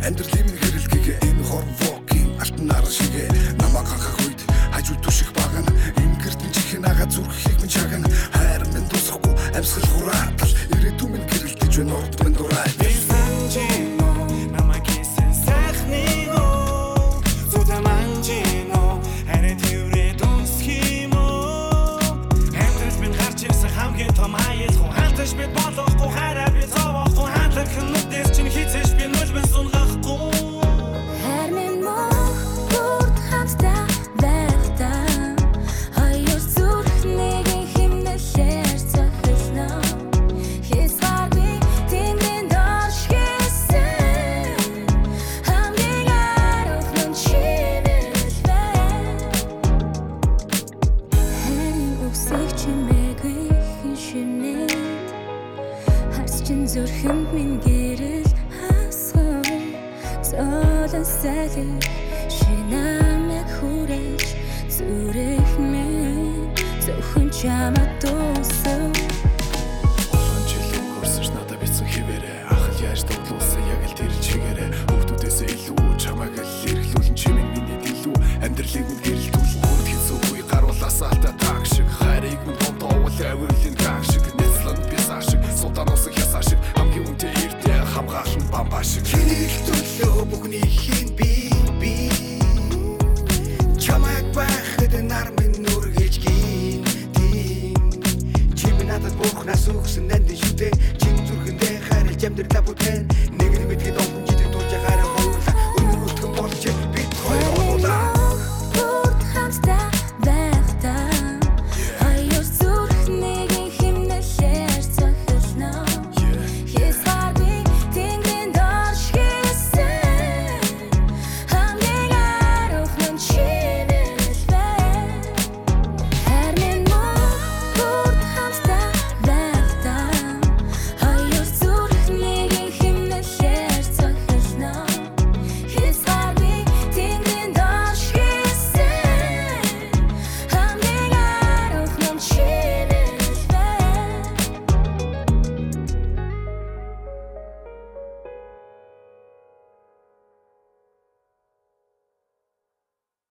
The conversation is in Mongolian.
Амьдралын минь хэрэлгэгээ энэ хорвогийн алтан наран шигээ намайг хахах үед хажууд түшиг багана энэ гэртэн чихэн ага зүрхийг минь чагана хайр минь тусахгүй амьсгал хураатал ирээдүйн минь гэрэлтэж байна урд минь дурай Бид болохгүй хараа би зовоохгүй хандлах нүдээс чинь хийцэж би нүлбэн сунгахгүй хайр минь мох бүрд хамтдаа байхдаа хоёр зүрхнийг химнэлээр цохилно хисбаби тэнгэрийн доош хийсэн хамгийн арах нь чимэл бай хайрын үгсийг чимээгүй шинэ Чин зүрхэнд минь гэрэл хасгав золон сэлэг шинамэг хүрэж зүрх минь зөвхөн чамд дуусав Олон жил өнгөрсөн надад бицэн хിവэрэ ах яаж дурлуулсан яг л тэр чигээрэ хүүхдүүдээс илүү чамайг л эргэлүүлэн чимэн миний дэлүү амьдралыг минь гэрэлтүүлэн хурд хийсгүй гаруулаас алдаа таг шиг хайрыг минь томтоовол авирлын таг шиг нэслэн бисаа шиг султаноос хамгаалсан бамбаа шиг